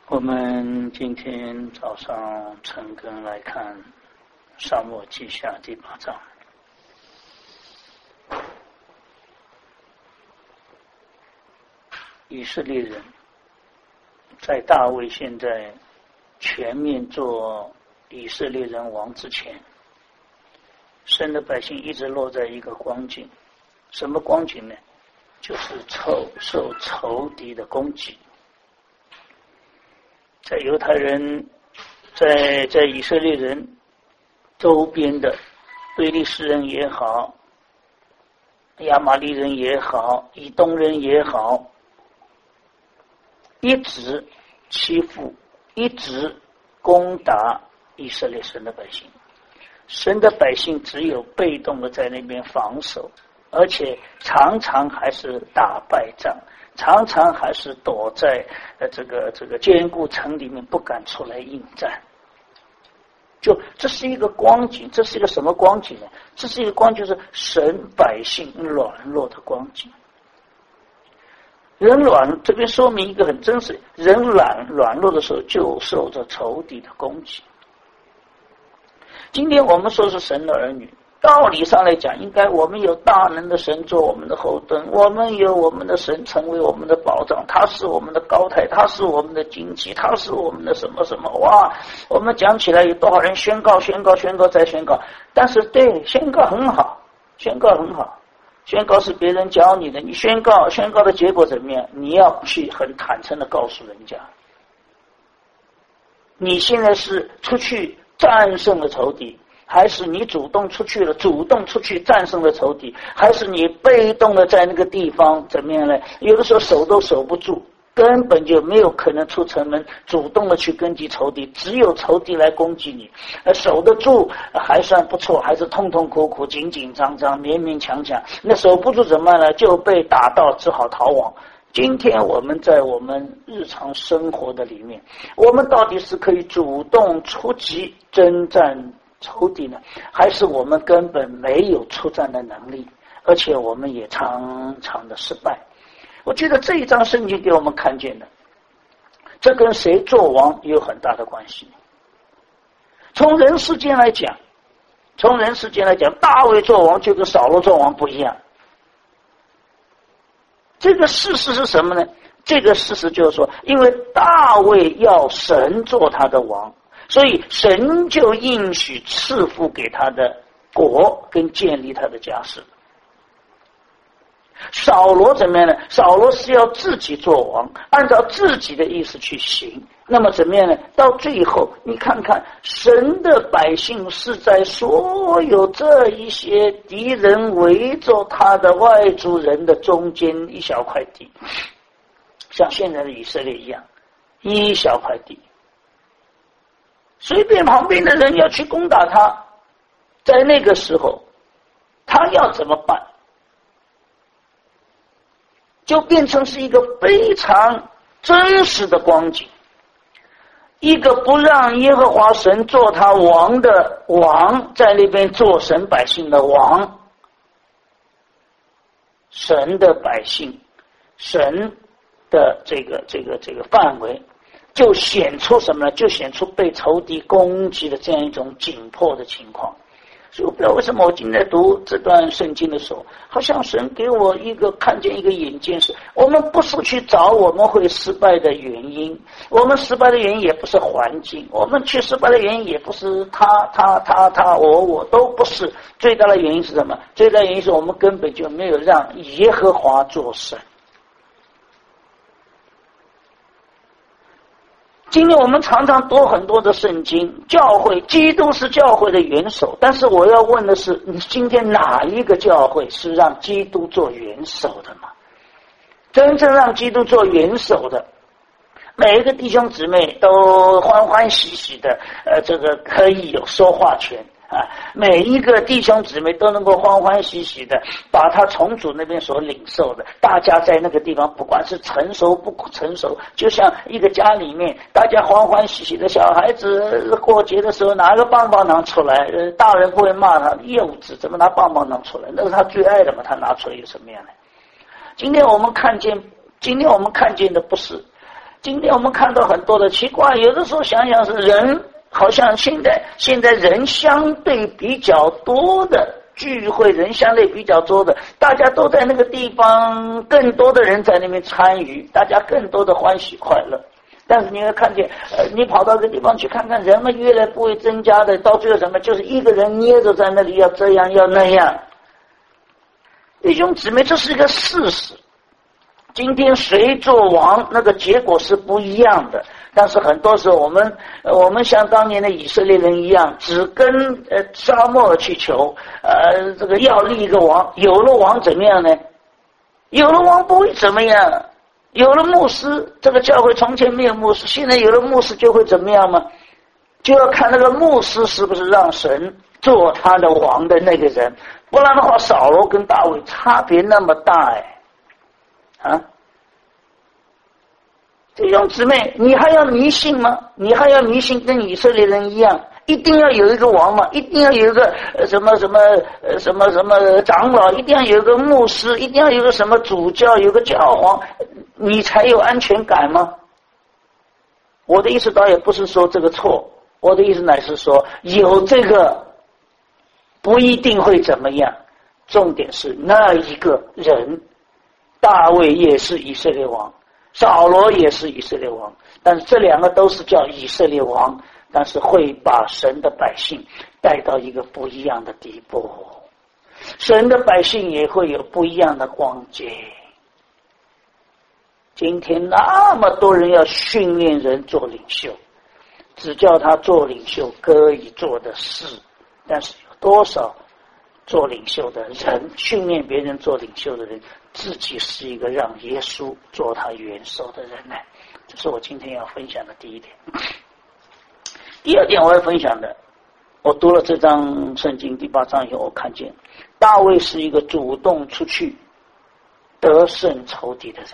我们今天早上晨更来看沙漠记下第8章。以色列人在大卫现在全面做以色列人王之前，神的百姓一直落在一个光景，什么光景呢？就是受仇敌的攻击。在犹太人在以色列人周边的非利士人也好，亚玛力人也好，以东人也好，一直欺负，一直攻打以色列神的百姓。神的百姓只有被动的在那边防守，而且常常还是打败仗，常常还是躲在这个坚固城里面不敢出来应战。这是一个光景，这是一个什么光景呢？这是一个光景，就是神百姓软弱的光景。人软，这边说明一个很真实，人软弱的时候就受着仇敌的攻击。今天我们说是神的儿女，道理上来讲，应该我们有大能的神做我们的后盾，我们有我们的神成为我们的保障，他是我们的高台，他是我们的旌旗，他是我们的什么什么。哇，我们讲起来有多少人宣告再宣告，但是对，宣告很好，宣告是别人教你的，你宣告的结果怎么样？你要去很坦诚的告诉人家，你现在是出去战胜了仇敌，还是你主动出去战胜了仇敌，还是你被动的在那个地方怎么样呢？有的时候守都守不住，根本就没有可能出城门主动的去攻击仇敌，只有仇敌来攻击你。守得住还算不错，还是痛痛苦苦紧紧张张勉勉强强，那守不住怎么办呢？就被打到只好逃亡。今天我们在我们日常生活的里面，我们到底是可以主动出击征战仇敌呢，还是我们根本没有出战的能力，而且我们也常常的失败？我觉得这一章圣经给我们看见的，这跟谁做王也有很大的关系。从人世间来讲，大卫做王就跟扫罗做王不一样。这个事实是什么呢？这个事实就是说，因为大卫要神做他的王，所以神就应许赐福给他的国跟建立他的家室。扫罗怎么样呢？扫罗是要自己做王，按照自己的意思去行。那么怎么样呢？到最后你看看，神的百姓是在所有这一些敌人围着他的外族人的中间一小块地，像现在的以色列一样，一小块地，随便旁边的人要去攻打他，在那个时候他要怎么办？就变成是一个非常真实的光景，一个不让耶和华神做他王的王，在那边做神百姓的王。神的百姓，神的这个范围，就显出什么呢？就显出被仇敌攻击的这样一种紧迫的情况。所以我不知道为什么我今天读这段圣经的时候，好像神给我看见一个眼界，是我们不是去找我们会失败的原因，我们失败的原因也不是环境，我们去失败的原因也不是他我都不是。最大的原因是什么？最大的原因是我们根本就没有让耶和华做神。今天我们常常读很多的圣经，教会，基督是教会的元首，但是我要问的是，你今天哪一个教会是让基督做元首的吗？真正让基督做元首的，每一个弟兄姊妹都欢欢喜喜的，可以有说话权啊！每一个弟兄姊妹都能够欢欢喜喜的把他从主那边所领受的，大家在那个地方不管是成熟不成熟，就像一个家里面大家欢欢喜喜的，小孩子过节的时候拿个棒棒糖出来，大人不会骂他幼稚，怎么拿棒棒糖出来？那是他最爱的嘛，他拿出来有什么样的？今天我们看见的不是今天我们看到很多的奇怪，有的时候想想是人，好像现在人相对比较多的聚会，人相对比较多的，大家都在那个地方，更多的人在那边参与，大家更多的欢喜快乐。但是你会看见，你跑到一个地方去看看，人们越来不会增加的，到最后什么，就是一个人捏着在那里要这样要那样。弟兄姊妹，这是一个事实。今天谁做王，那个结果是不一样的。但是很多时候我们像当年的以色列人一样，只跟沙漠尔去求，这个要立一个王，有了王怎么样呢？有了王不会怎么样，有了牧师，这个教会从前没有牧师，现在有了牧师就会怎么样吗？就要看那个牧师是不是让神做他的王的那个人，不然的话，扫罗跟大卫差别那么大弟兄姊妹，你还要迷信吗？你还要迷信跟以色列人一样，一定要有一个王吗？一定要有一个什么长老，一定要有一个牧师，一定要有一个什么主教，有个教皇，你才有安全感吗？我的意思倒也不是说这个错，我的意思乃是说有这个不一定会怎么样，重点是那一个人，大卫也是以色列王，扫罗也是以色列王，但是这两个都是叫以色列王，但是会把神的百姓带到一个不一样的地步，神的百姓也会有不一样的光景。今天那么多人要训练人做领袖，只叫他做领袖可以做的事，但是有多少做领袖的人，训练别人做领袖的人，自己是一个让耶稣做他元首的人呢？这是我今天要分享的第一点。第二点我要分享的，我读了这章圣经第8章以后，我看见大卫是一个主动出去得胜仇敌的人，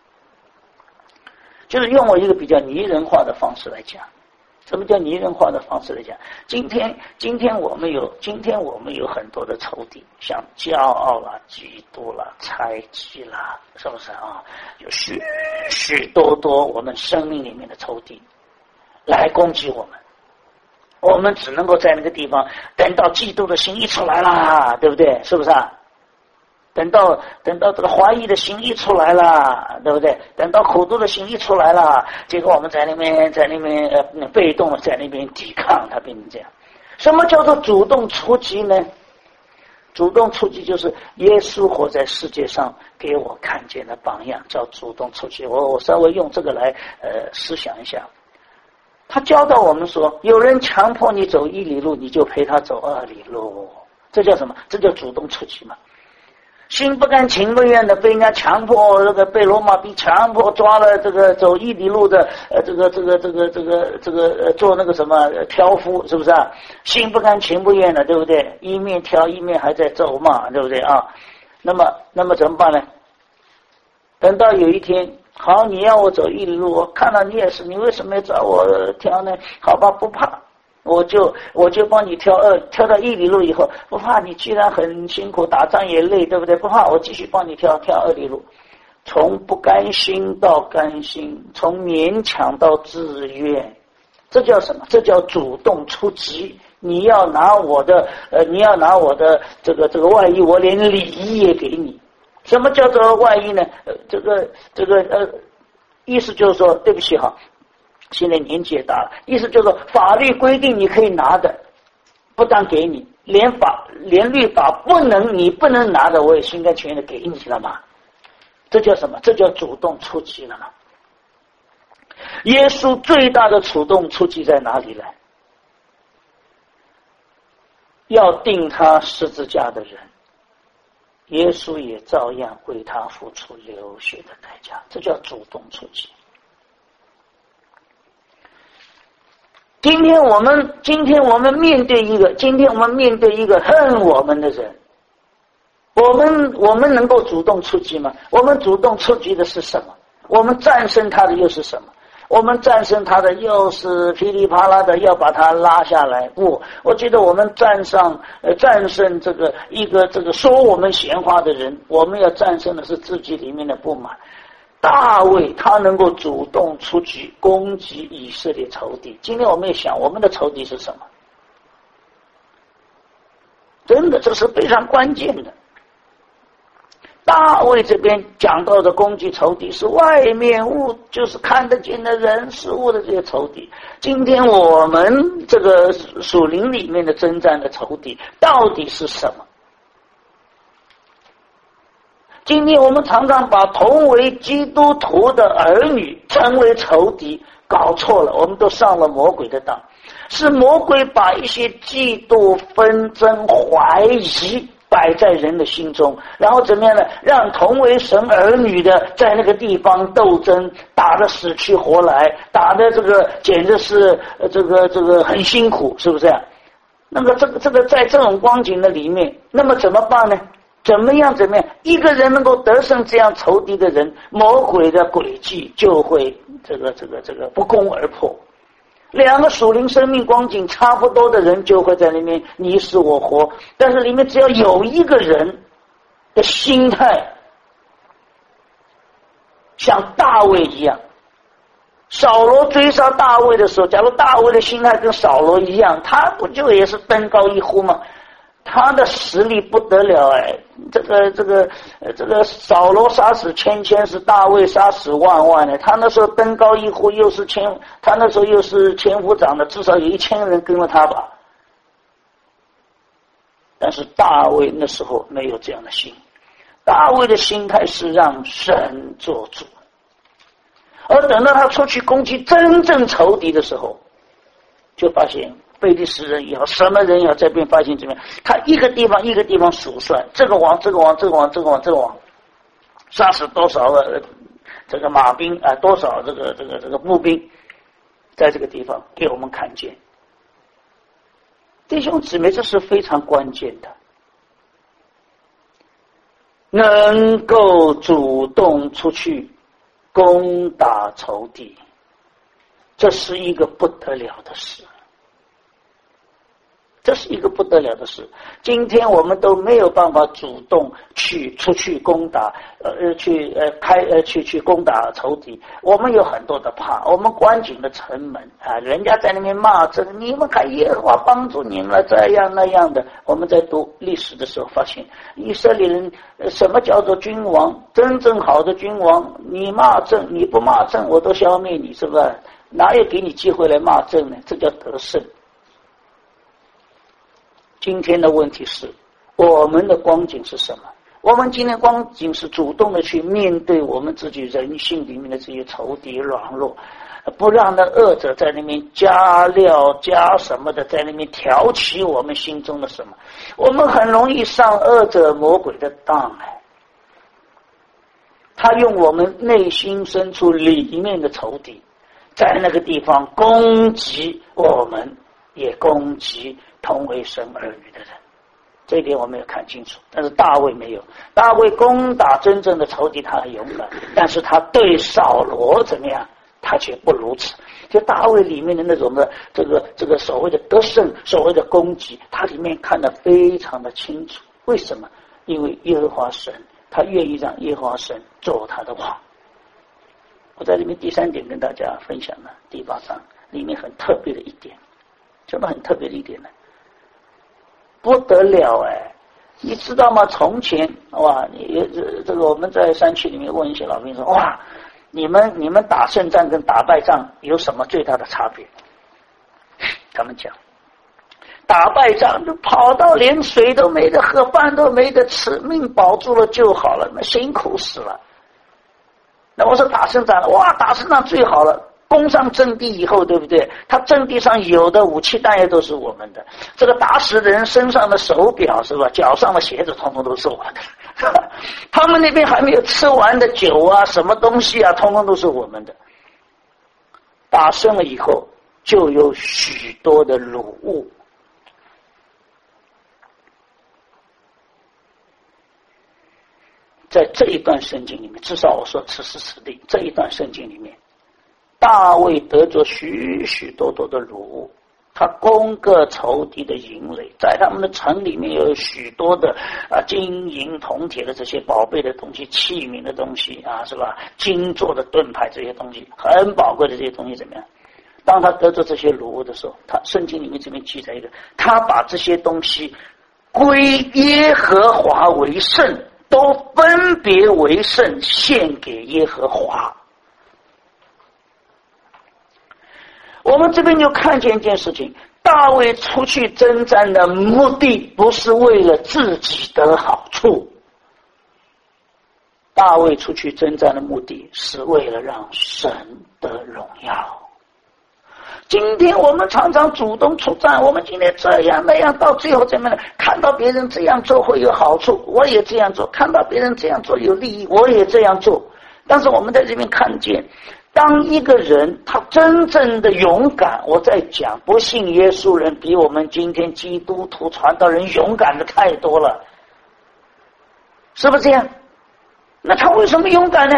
就是用我一个比较拟人化的方式来讲。什么叫拟人化的方式来讲？今天我们有很多的仇敌，像骄傲啦、嫉妒啦、猜忌啦，是不是啊？有许许多多我们生命里面的仇敌来攻击我们，我们只能够在那个地方等到嫉妒的心一出来啦，对不对？是不是啊？等到这个怀疑的心一出来了，对不对？等到苦毒的心一出来了，结果我们在那边被动的在那边抵抗，它变成这样。什么叫做主动出击呢？主动出击就是耶稣活在世界上给我看见的榜样，叫主动出击。我稍微用这个来思想一下。他教导我们说，有人强迫你走1里路，你就陪他走2里路，这叫什么？这叫主动出击嘛。心不甘情不愿的被人家强迫，这个被罗马兵强迫抓了，这个走1里路的做那个什么挑夫，是不是啊？心不甘情不愿的，对不对？一面挑一面还在咒骂，对不对啊？那么怎么办呢？等到有一天，好，你要我走1里路，我看到你也是，你为什么要找我挑呢？好吧，不怕。我就帮你挑到1里路以后，不怕你既然很辛苦，打仗也累，对不对？不怕，我继续帮你挑2里路。从不甘心到甘心，从勉强到自愿，这叫什么？这叫主动出击。你要拿我的这个外衣，我连礼衣也给你。什么叫做外衣呢？意思就是说，对不起哈。现在年纪也大了，意思就是说，法律规定你可以拿的，不但给你，连律法你不能拿的，我也心甘情愿的给你了嘛。这叫什么？这叫主动出击了嘛。耶稣最大的主动出击在哪里呢？要钉他十字架的人，耶稣也照样为他付出流血的代价，这叫主动出击。今天我们面对一个恨我们的人，我们能够主动出击吗？我们主动出击的是什么？我们战胜他的又是什么？我们战胜他的又是噼里啪啦的要把他拉下来。我觉得我们战胜这个说我们闲话的人，我们要战胜的是自己里面的不满。 大卫他能够主动出击攻击以色列仇敌。今天我们也想，我们的仇敌是什么？真的，这是非常关键的。大卫这边讲到的攻击仇敌是外面物，就是看得见的人事物的这些仇敌。今天我们这个属灵里面的征战的仇敌到底是什么？今天我们常常把同为基督徒的儿女称为仇敌，搞错了，我们都上了魔鬼的当。是魔鬼把一些嫉妒、纷争、怀疑摆在人的心中，然后怎么样呢？让同为神儿女的在那个地方斗争，打得死去活来，打得这个简直是这个很辛苦，是不是啊？那么这个在这种光景的里面，那么怎么办呢？怎么样？一个人能够得胜这样仇敌的人，魔鬼的诡计就会这个不攻而破。两个属灵生命光景差不多的人就会在那边你死我活，但是里面只要有一个人的心态像大卫一样，扫罗追杀大卫的时候，假如大卫的心态跟扫罗一样，他不就也是登高一呼吗？他的实力不得了哎，这个扫罗杀死千，是大卫杀死万呢。他那时候登高一呼，他那时候又是千夫长的，至少有1000人跟了他吧。但是大卫那时候没有这样的心，大卫的心态是让神做主，而等到他出去攻击真正仇敌的时候，就发现非利士人也好，什么人也好，这边发现怎么样？他一个地方数算，这个王，杀死多少个这个马兵啊，多少这个步兵，在这个地方给我们看见。弟兄姊妹，这是非常关键的，能够主动出去攻打仇敌，这是一个不得了的事。这是一个不得了的事。今天我们都没有办法主动出去攻打，去攻打仇敌。我们有很多的怕，我们关紧了城门啊，人家在那边骂这个，你们看耶和华帮助你们了，这样那样的。我们在读历史的时候发现，以色列人什么叫做君王？真正好的君王，你骂正，你不骂正，我都消灭你，是吧？哪有给你机会来骂正呢？这叫得胜。今天的问题是，我们的光景是什么？我们今天光景是主动的去面对我们自己人性里面的这些仇敌软弱，不让那恶者在那边加料加什么的，在那边挑起我们心中的什么。我们很容易上恶者魔鬼的当来，他用我们内心深处里面的仇敌，在那个地方攻击我们，也攻击同为神儿女的人。这一点我没有看清楚，但是大卫没有。大卫攻打真正的仇敌，他很勇敢，但是他对扫罗怎么样？他却不如此。就大卫里面的那种的这个所谓的得胜，所谓的攻击，他里面看得非常的清楚。为什么？因为耶和华神，他愿意让耶和华神做他的王。我在里面第3点跟大家分享了第8章里面很特别的一点。什么很特别的一点呢？不得了哎！你知道吗？从前哇，这个我们在山区里面问一些老兵说，哇，你们打胜仗跟打败仗有什么最大的差别？他们讲，打败仗就跑到连水都没得喝，饭都没得吃，命保住了就好了，那辛苦死了。那我说打胜仗，哇，打胜仗最好了。攻上阵地以后，对不对？他阵地上有的武器弹药都是我们的，这个打死的人身上的手表是吧？脚上的鞋子统统都是我的。他们那边还没有吃完的酒啊，什么东西啊，统统都是我们的。打胜了以后，就有许多的掳物。在这一段圣经里面，至少我说此时此地这一段圣经里面，大卫得着许许多多的掳物， 他攻克仇敌的营垒，在他们的城里面有许多的金银铜铁的这些宝贝的东西，器皿的东西啊，是吧？金做的盾牌这些东西很宝贵的，这些东西怎么样？当他得着这些掳物的时候，他圣经里面这边记载一个，他把这些东西归耶和华为圣，都分别为圣，献给耶和华。我们这边就看见一件事情，大卫出去征战的目的不是为了自己得好处，大卫出去征战的目的是为了让神得荣耀。今天我们常常主动出战，我们今天这样那样，到最后怎么样？看到别人这样做会有好处，我也这样做；看到别人这样做有利益，我也这样做。但是我们在这边看见，当一个人他真正的勇敢，我在讲不信耶稣人比我们今天基督徒传道人勇敢的太多了，是不是这样？那他为什么勇敢呢？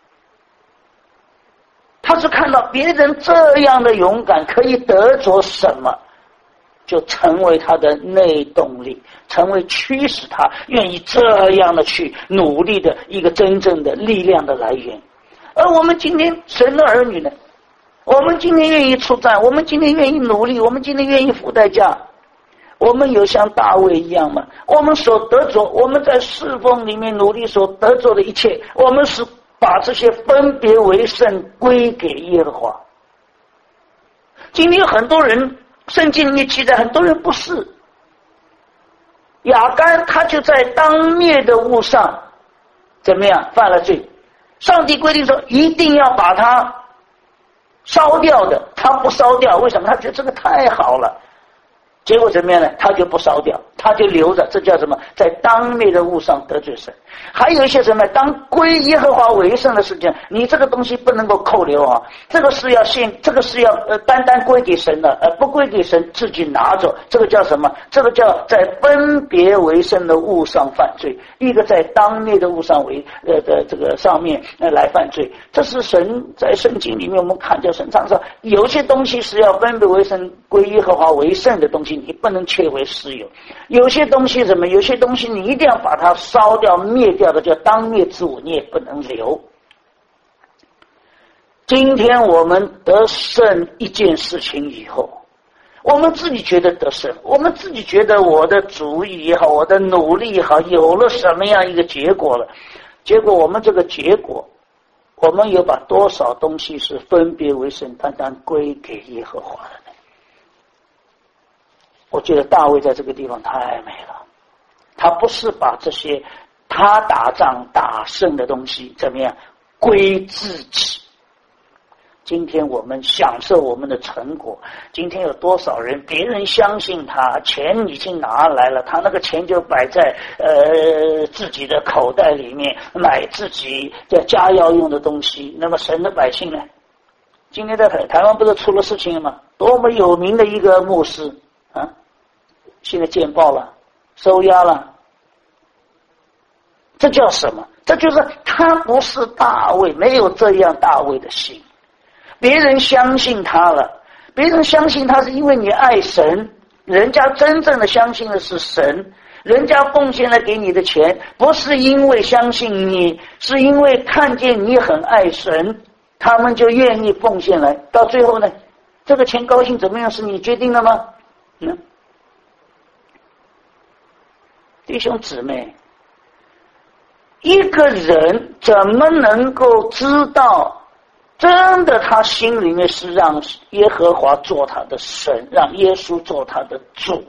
他是看到别人这样的勇敢可以得着什么，就成为他的内动力，成为驱使他愿意这样的去努力的一个真正的力量的来源。而我们今天神的儿女呢，我们今天愿意出战，我们今天愿意努力，我们今天愿意付代价，我们有像大卫一样吗？我们所得着，我们在侍奉里面努力所得着的一切，我们是把这些分别为圣归给耶和华。今天有很多人，圣经里面记载很多人不是，亚干他就在当灭的物上怎么样犯了罪，上帝规定说一定要把它烧掉的，他不烧掉，为什么？他觉得这个太好了，结果怎么样呢？他就不烧掉，他就留着，这叫什么？在当灭的物上得罪神。还有一些什么？当归耶和华为圣的事情，你这个东西不能够扣留啊，这个是要这个是要单单归给神的，不归给神自己拿着，这个叫什么？这个叫在分别为圣的物上犯罪，一个在当灭的物上这个上面来犯罪。这是神在圣经里面我们看见神常说，有些东西是要分别为圣归耶和华为圣的东西，你不能窃为私有。有些东西什么？有些东西你一定要把它烧掉灭掉的，叫当灭之物，你也不能留。今天我们得胜一件事情以后，我们自己觉得得胜，我们自己觉得我的主意也好，我的努力也好，有了什么样一个结果了，结果我们这个结果，我们有把多少东西是分别为圣单单归给耶和华的呢？我觉得大卫在这个地方太美了，他不是把这些他打仗打胜的东西怎么样归自己。今天我们享受我们的成果，今天有多少人别人相信他，钱已经拿来了，他那个钱就摆在自己的口袋里面，买自己的家要用的东西。那么神的百姓呢？今天在台湾不是出了事情了吗？多么有名的一个牧师啊，现在见报了，收押了。这叫什么？这就是他不是大卫，没有这样大卫的心。别人相信他了，别人相信他是因为你爱神，人家真正的相信的是神，人家奉献了给你的钱，不是因为相信你，是因为看见你很爱神，他们就愿意奉献来。到最后呢，这个钱高兴怎么样是你决定的吗？弟兄姊妹，一个人怎么能够知道真的他心里面是让耶和华做他的神，让耶稣做他的主？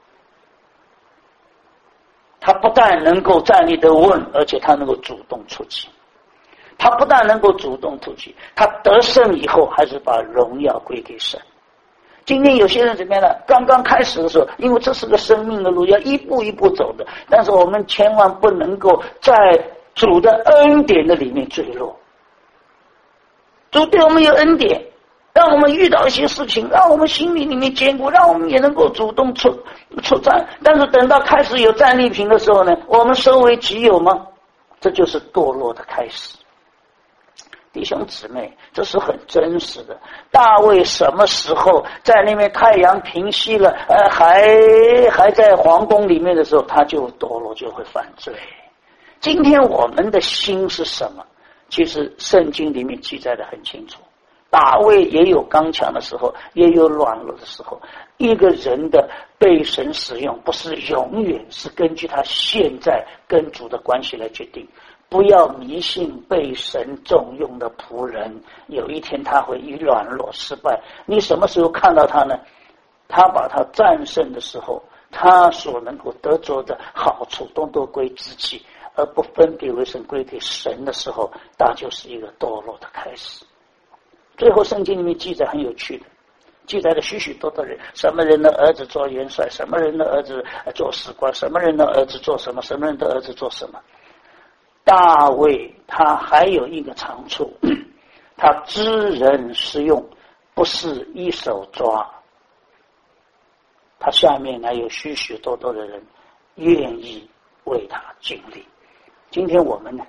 他不但能够站立得稳，而且他能够主动出击。他不但能够主动出击，他得胜以后还是把荣耀归给神。今天有些人怎么样呢？刚刚开始的时候，因为这是个生命的路，要一步一步走的，但是我们千万不能够在主的恩典的里面坠落。主对我们有恩典，让我们遇到一些事情，让我们心里面坚固，让我们也能够主动出战。但是等到开始有战利品的时候呢，我们收为己有吗？这就是堕落的开始。 弟兄姊妹，这是很真实的。大卫什么时候在那边太阳平息了，还在皇宫里面的时候，他就堕落，就会犯罪。今天我们的心是什么？其实圣经里面记载的很清楚，大卫也有刚强的时候，也有软弱的时候。一个人的被神使用，不是永远是根据他现在跟主的关系来决定。不要迷信被神重用的仆人，有一天他会以软弱失败。你什么时候看到他呢？他把他战胜的时候，他所能够得着的好处都归自己，而不分别为圣归给神的时候，那就是一个堕落的开始。最后圣经里面记载很有趣的，记载了许许多多人，什么人的儿子做元帅，什么人的儿子做史官，什么人的儿子做什么，什么人的儿子做什么。大卫他还有一个长处，他知人使用，不是一手抓，他下面还有许许多多的人愿意为他尽力。今天我们呢，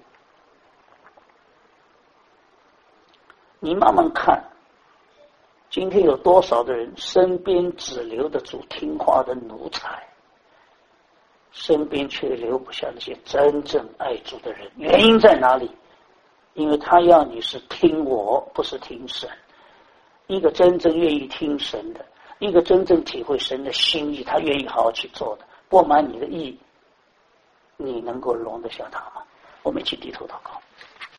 你慢慢看，今天有多少的人身边只留得住听话的奴才，身边却留不下那些真正爱主的人。原因在哪里？因为他要你是听我，不是听神。一个真正愿意听神的，一个真正体会神的心意，他愿意好好去做的，不满你的意，你能够容得下他吗？我们一起低头祷告。